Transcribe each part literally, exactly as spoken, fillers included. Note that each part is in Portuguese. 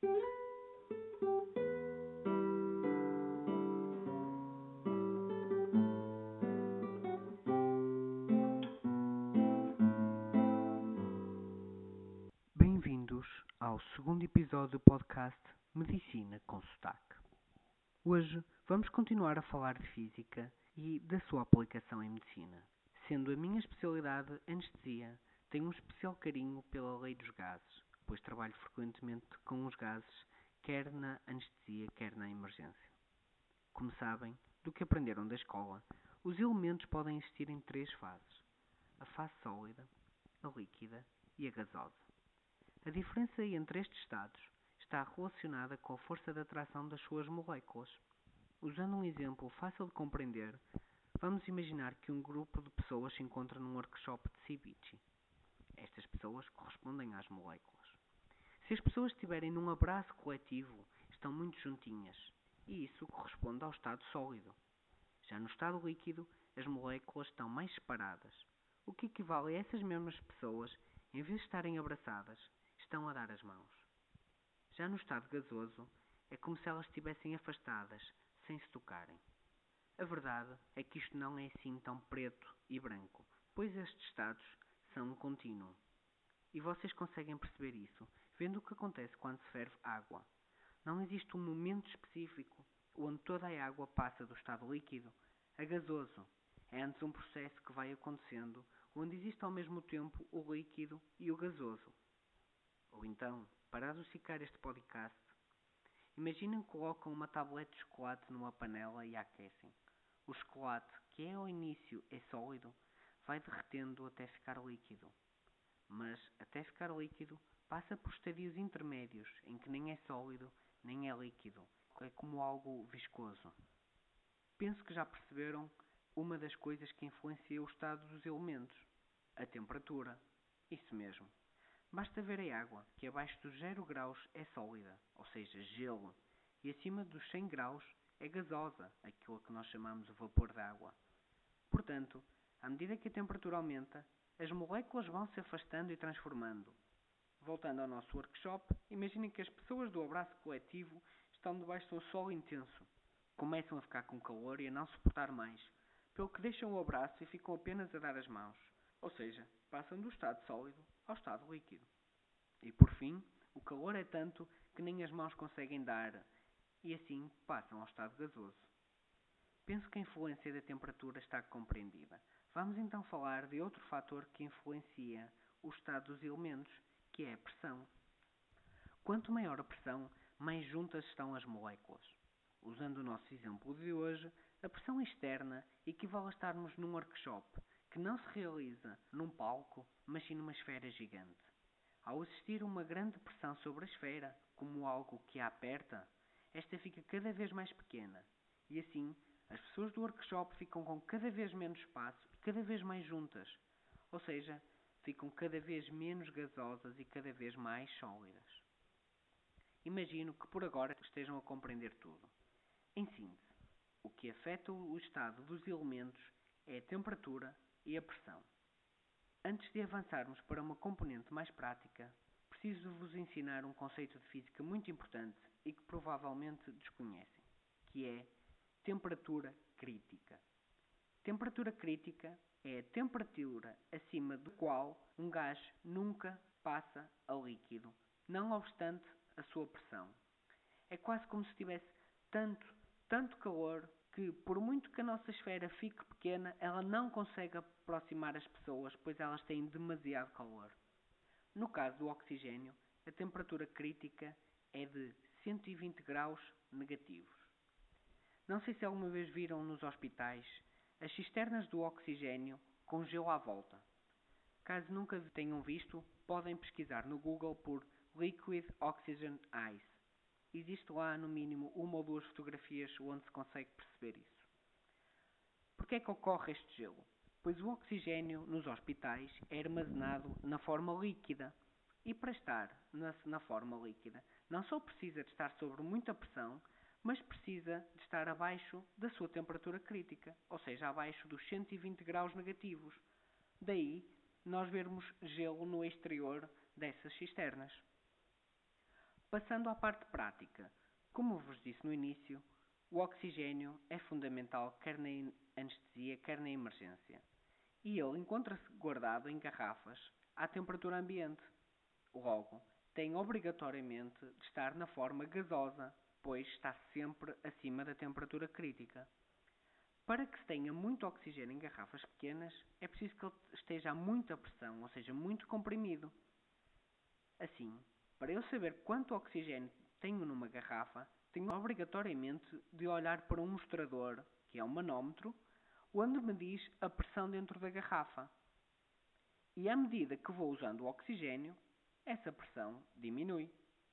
Bem-vindos ao segundo episódio do podcast Medicina com Sotaque. Hoje vamos continuar a falar de física e da sua aplicação em medicina. Sendo a minha especialidade anestesia, tenho um especial carinho pela lei dos gases, pois trabalho frequentemente com os gases, quer na anestesia, quer na emergência. Como sabem, do que aprenderam da escola, os elementos podem existir em três fases: a fase sólida, a líquida e a gasosa. A diferença entre estes estados está relacionada com a força de atração das suas moléculas. Usando um exemplo fácil de compreender, vamos imaginar que um grupo de pessoas se encontra num workshop de ceviche. Estas pessoas correspondem às moléculas. Se as pessoas estiverem num abraço coletivo, estão muito juntinhas, e isso corresponde ao estado sólido. Já no estado líquido, as moléculas estão mais separadas, o que equivale a essas mesmas pessoas, em vez de estarem abraçadas, estão a dar as mãos. Já no estado gasoso, é como se elas estivessem afastadas, sem se tocarem. A verdade é que isto não é assim tão preto e branco, pois estes estados são um contínuo. E vocês conseguem perceber isso, vendo o que acontece quando se ferve água. Não existe um momento específico onde toda a água passa do estado líquido a gasoso. É antes um processo que vai acontecendo, onde existe ao mesmo tempo o líquido e o gasoso. Ou então, para adocicar este podcast, imaginem que colocam uma tablete de chocolate numa panela e a aquecem. O chocolate, que é ao início é sólido, vai derretendo até ficar líquido. Mas, até ficar líquido, passa por estadios intermédios, em que nem é sólido, nem é líquido. É como algo viscoso. Penso que já perceberam uma das coisas que influencia o estado dos elementos. A temperatura. Isso mesmo. Basta ver a água, que abaixo dos zero graus é sólida, ou seja, gelo, e acima dos cem graus é gasosa, aquilo que nós chamamos de vapor d'água. Portanto, à medida que a temperatura aumenta, as moléculas vão se afastando e transformando. Voltando ao nosso workshop, imaginem que as pessoas do abraço coletivo estão debaixo de um sol intenso. Começam a ficar com calor e a não suportar mais, pelo que deixam o abraço e ficam apenas a dar as mãos, ou seja, passam do estado sólido ao estado líquido. E por fim, o calor é tanto que nem as mãos conseguem dar, e assim passam ao estado gasoso. Penso que a influência da temperatura está compreendida. Vamos então falar de outro fator que influencia o estado dos elementos, que é a pressão. Quanto maior a pressão, mais juntas estão as moléculas. Usando o nosso exemplo de hoje, a pressão externa equivale a estarmos num workshop, que não se realiza num palco, mas sim numa esfera gigante. Ao existir uma grande pressão sobre a esfera, como algo que a aperta, esta fica cada vez mais pequena, e assim as pessoas do workshop ficam com cada vez menos espaço e cada vez mais juntas, ou seja, ficam cada vez menos gasosas e cada vez mais sólidas. Imagino que por agora estejam a compreender tudo. Em síntese, o que afeta o estado dos elementos é a temperatura e a pressão. Antes de avançarmos para uma componente mais prática, preciso vos ensinar um conceito de física muito importante e que provavelmente desconhecem, que é temperatura crítica. Temperatura crítica é a temperatura acima do qual um gás nunca passa a líquido, não obstante a sua pressão. É quase como se tivesse tanto, tanto calor que, por muito que a nossa esfera fique pequena, ela não consegue aproximar as pessoas, pois elas têm demasiado calor. No caso do oxigênio, a temperatura crítica é de cento e vinte graus negativos. Não sei se alguma vez viram nos hospitais as cisternas do oxigênio com gelo à volta. Caso nunca tenham visto, podem pesquisar no Google por Liquid Oxygen Ice. Existe lá, no mínimo, uma ou duas fotografias onde se consegue perceber isso. Porquê é que ocorre este gelo? Pois o oxigênio nos hospitais é armazenado na forma líquida. E para estar na, na forma líquida, não só precisa de estar sob muita pressão, mas precisa de estar abaixo da sua temperatura crítica, ou seja, abaixo dos cento e vinte graus negativos. Daí, nós vermos gelo no exterior dessas cisternas. Passando à parte prática, como vos disse no início, o oxigênio é fundamental quer na anestesia, quer na emergência. E ele encontra-se guardado em garrafas à temperatura ambiente. Logo, tem obrigatoriamente de estar na forma gasosa, pois está sempre acima da temperatura crítica. Para que se tenha muito oxigênio em garrafas pequenas, é preciso que ele esteja a muita pressão, ou seja, muito comprimido. Assim, para eu saber quanto oxigênio tenho numa garrafa, tenho obrigatoriamente de olhar para um mostrador, que é um manómetro, onde me diz a pressão dentro da garrafa. E à medida que vou usando o oxigênio, essa pressão diminui.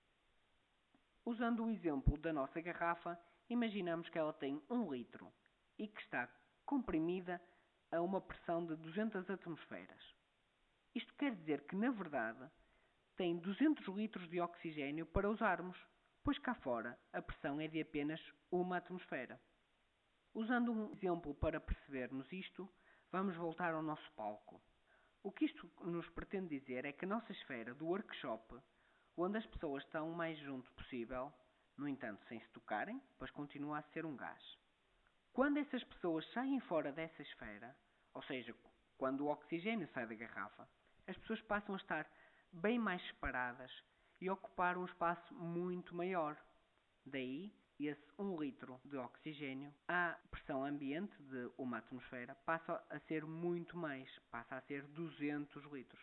Usando o exemplo da nossa garrafa, imaginamos que ela tem um litro e que está comprimida a uma pressão de duzentas atmosferas. Isto quer dizer que, na verdade, tem duzentos litros de oxigênio para usarmos, pois cá fora a pressão é de apenas uma atmosfera. Usando um exemplo para percebermos isto, vamos voltar ao nosso palco. O que isto nos pretende dizer é que a nossa esfera do workshop, onde as pessoas estão o mais junto possível, no entanto sem se tocarem, pois continua a ser um gás. Quando essas pessoas saem fora dessa esfera, ou seja, quando o oxigênio sai da garrafa, as pessoas passam a estar bem mais separadas e ocupar um espaço muito maior. Daí, esse um litro de oxigênio, à pressão ambiente de uma atmosfera, passa a ser muito mais, passa a ser duzentos litros.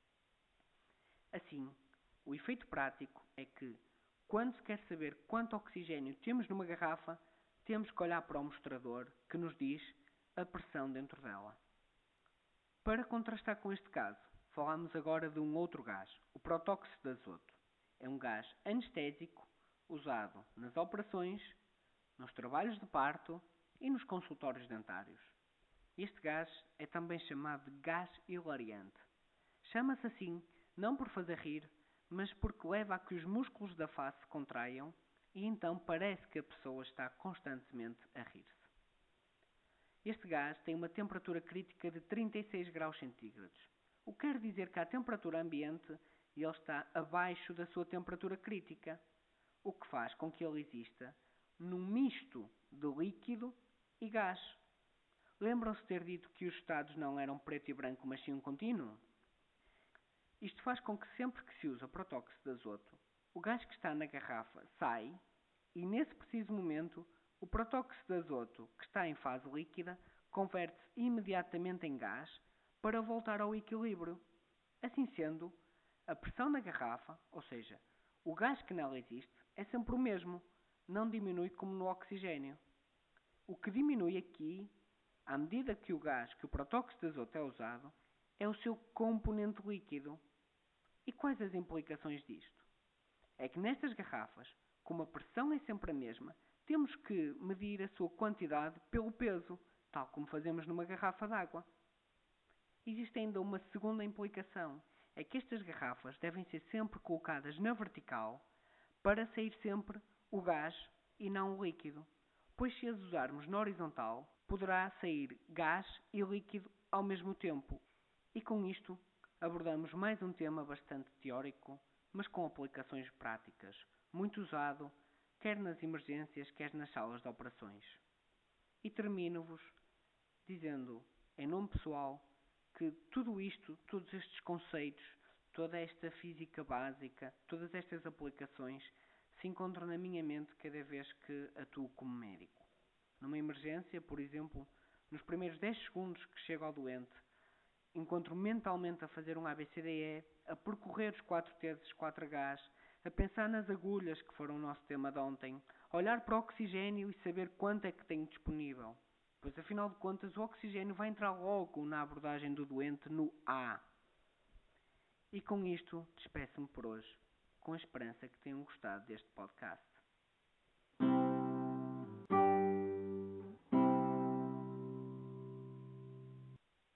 Assim, o efeito prático é que, quando se quer saber quanto oxigênio temos numa garrafa, temos que olhar para o mostrador que nos diz a pressão dentro dela. Para contrastar com este caso, falamos agora de um outro gás, o protóxido de azoto. É um gás anestésico usado nas operações, nos trabalhos de parto e nos consultórios dentários. Este gás é também chamado de gás hilariante. Chama-se assim não por fazer rir, mas porque leva a que os músculos da face se contraiam e então parece que a pessoa está constantemente a rir-se. Este gás tem uma temperatura crítica de trinta e seis graus centígrados, o que quer dizer que à temperatura ambiente ele está abaixo da sua temperatura crítica, o que faz com que ele exista num misto de líquido e gás. Lembram-se de ter dito que os estados não eram preto e branco, mas sim um contínuo? Isto faz com que sempre que se usa protóxido de azoto, o gás que está na garrafa sai e nesse preciso momento o protóxido de azoto que está em fase líquida converte-se imediatamente em gás para voltar ao equilíbrio. Assim sendo, a pressão na garrafa, ou seja, o gás que nela existe, é sempre o mesmo, não diminui como no oxigênio. O que diminui aqui, à medida que o gás, que o protóxido de azoto é usado, é o seu componente líquido. E quais as implicações disto? É que nestas garrafas, como a pressão é sempre a mesma, temos que medir a sua quantidade pelo peso, tal como fazemos numa garrafa d'água. Existe ainda uma segunda implicação, é que estas garrafas devem ser sempre colocadas na vertical para sair sempre o gás e não o líquido, pois se as usarmos na horizontal, poderá sair gás e líquido ao mesmo tempo. E com isto abordamos mais um tema bastante teórico, mas com aplicações práticas, muito usado, quer nas emergências, quer nas salas de operações. E termino-vos dizendo, em nome pessoal, que tudo isto, todos estes conceitos, toda esta física básica, todas estas aplicações, se encontram na minha mente cada vez que atuo como médico. Numa emergência, por exemplo, nos primeiros dez segundos que chego ao doente, encontro mentalmente a fazer um A B C D E, a percorrer os quatro T's, os quatro H's, a pensar nas agulhas, que foram o nosso tema de ontem, a olhar para o oxigênio e saber quanto é que tenho disponível. Pois, afinal de contas, o oxigênio vai entrar logo na abordagem do doente no A. E com isto, despeço-me por hoje, com a esperança que tenham gostado deste podcast.